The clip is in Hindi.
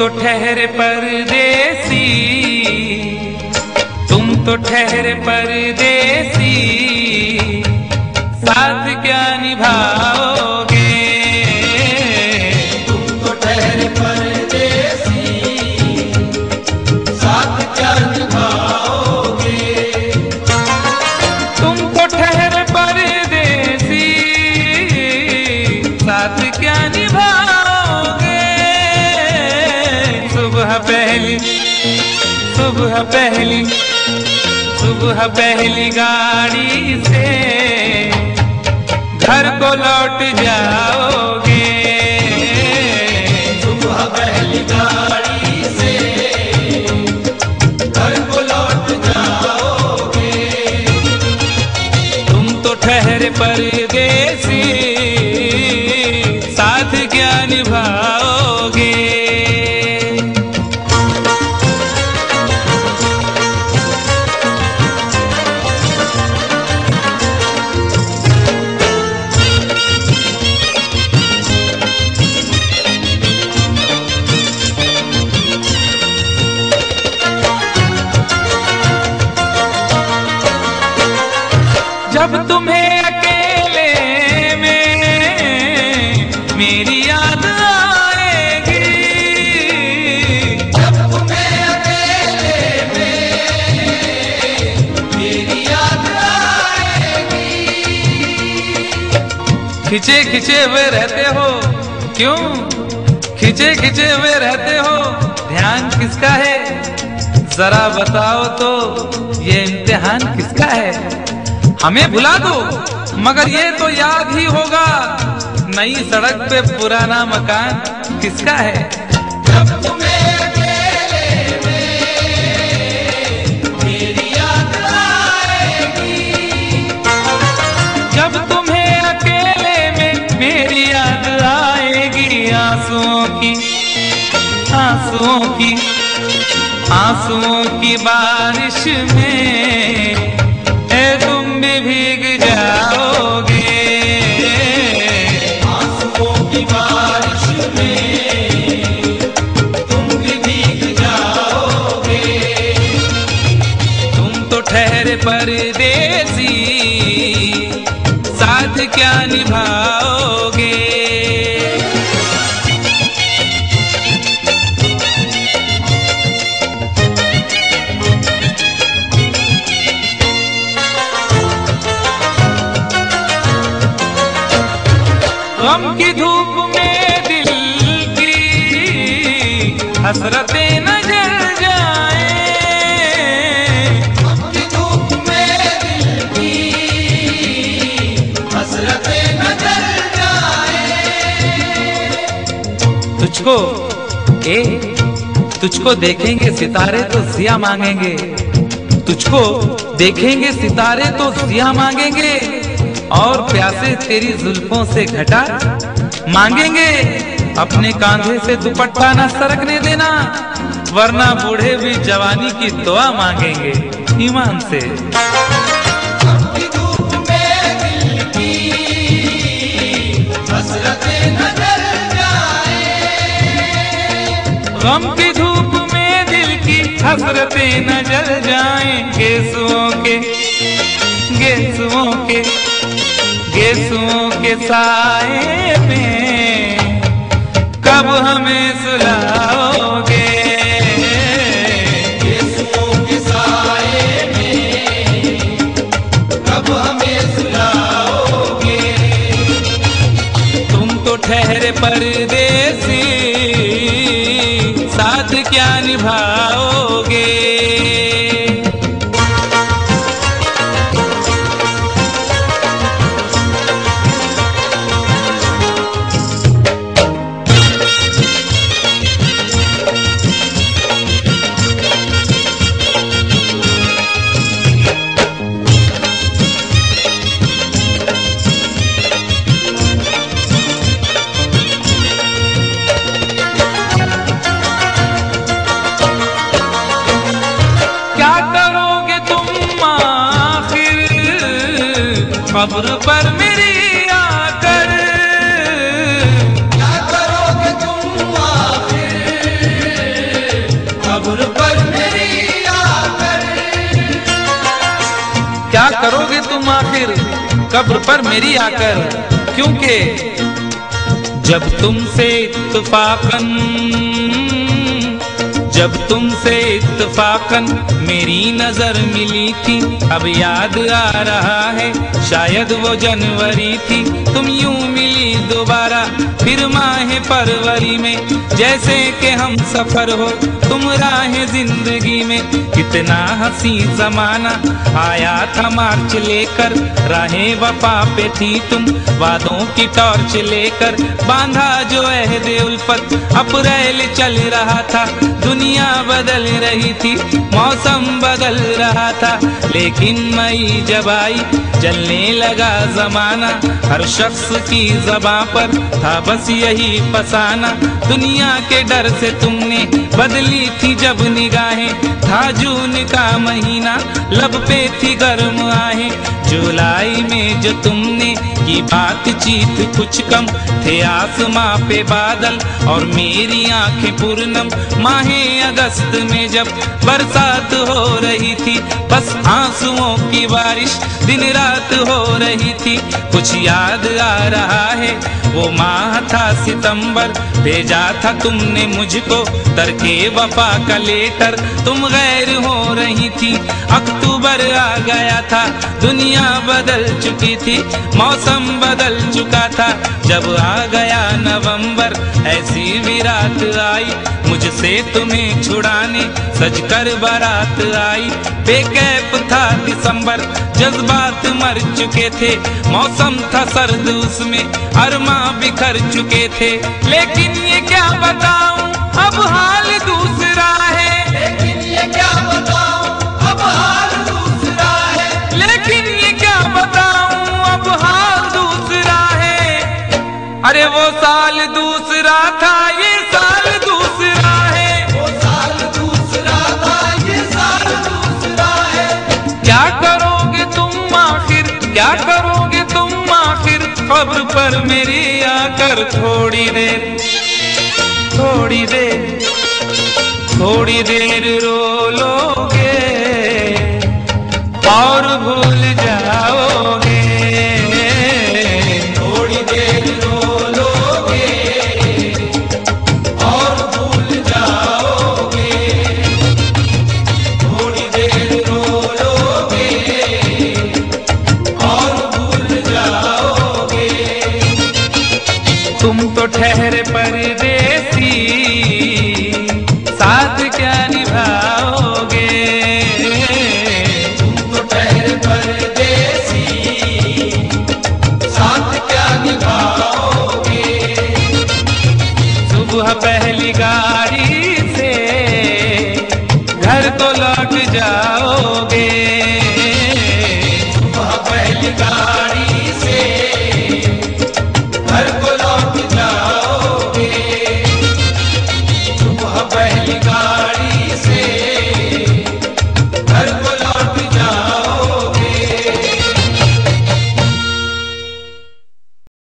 ठहरे परदेसी, तुम तो ठहरे परदेसी, साथ क्या निभाओगे? तुम तो ठहरे परदेसी, साथ क्या निभाओगे? तुम तो ठहरे परदेसी, साथ क्या निभाओगे? सुबह पहली गाड़ी से घर को लौट जाओगे। सुबह पहली गाड़ी से घर को लौट जाओगे। तुम तो ठहरे परदेसी, साथ क्या निभाओगे? जब तुम्हें अकेले में मेरी याद आएगी, जब तुम्हें अकेले में मेरी याद आएगी। खिंचे खिंचे हुए रहते हो क्यों? खिंचे खिंचे हुए रहते हो, ध्यान किसका है? जरा बताओ तो ये इम्तिहान किसका है? हमें भुला दो मगर ये तो याद ही होगा, नई सड़क पे पुराना मकान किसका है? जब तुम्हें अकेले में मेरी याद आएगी, जब तुम्हें अकेले में मेरी याद आएगी, आंसुओं की बारिश में तुम भी भीग जाओगे। आंसुओं की बारिश में तुम भी भीग जाओगे। तुम तो ठहरे परदेसी, साथ क्या निभाओगे? गम की धूप में दिल की हसरतें न जल जाए, गम की धूप में दिल की हसरतें न जल जाए। तुझको देखेंगे सितारे तो जिया मांगेंगे, तुझको देखेंगे सितारे तो जिया मांगेंगे, और प्यासे तेरी जुल्फों से घटा मांगेंगे। अपने कांधे से दुपट्टा न सरकने देना, वरना बूढ़े भी जवानी की दुआ मांगेंगे ईमान से। गम की धूप में दिल की हसरतें न जल जाए। गम की धूप में दिल की हसरतें न जल जाएं, गेसुओं के साए में कब हमें सुलाओगे? गेसुओं के साए में कब हमें सुलाओगे? तुम तो ठहरे परदेसी, साथ क्या निभाओगे? कब्र पर मेरी आकर क्या करोगे तुम आखिर कब्र पर मेरी आकर, क्योंकि जब तुमसे इत्तफाकन मेरी नजर मिली थी, अब याद आ रहा है शायद वो जनवरी थी। तुम यूं मिली दोबारा फिर माह फरवरी में, जैसे कि हम सफर हो तुम राह जिंदगी में। कितना हंसी जमाना आया था मार्च लेकर, राहें वफा पे थी तुम वादों की टॉर्च लेकर। बांधा जो अहदे उल्फत अप्रैल चल रहा था, दुनिया बदल रही थी, मौसम बदल रहा था। लेकिन मई जब आई जलने लगा जमाना, हर शख्स की ज़बां पर था बस यही फसाना। दुनिया के डर से तुमने बदली थी जब निगाहें, था जून का महीना लब पे थी गर्म आहें। जुलाई में जो तुमने की बातचीत कुछ कम थे, आसमां पे बादल और मेरी आंखें पूर्णम। माहे अगस्त में जब बरसात हो रही थी, बस आंसुओं की बारिश दिन रात हो रही थी। कुछ याद आ रहा है वो माह था सितंबर, भेजा था तुमने मुझको तरके वफा का लेटर। तुम गैर हो रही थी, अक्टूबर आ गया था, दुनिया बदल चुकी थी, मौसम बदल चुका था। जब आ गया नवंबर ऐसी भी रात आई, मुझसे तुम्हें छुड़ाने सजकर बारात आई। बेकैफ था दिसंबर, जज्बात मर चुके थे, मौसम था सर्द उसमें अरमा बिखर चुके थे। लेकिन ये क्या बताऊं अब हाल दूसरा है, लेकिन ये क्या बताऊं अब हाल दूसरा है, लेकिन ये क्या बताऊं अब हाल दूसरा है। अरे वो साल दूसरा था, ये साल दूसरा है, वो साल दूसरा था, ये साल दूसरा है। क्या करोगे तुम आखिर, क्या करोगे तुम आखिर, खबर पर मेरी आकर थोड़ी देर रो लोगे और भूल जाओगे। थोड़ी देर रो लोगे और भूल जाओगे, थोड़ी देर रो लोगे और भूल जाओगे। तुम तो ठहरे परदेसी, साथ क्या निभाओगे। तुम तो ठहरे परदेसी, साथ क्या निभाओगे। सुबह पहले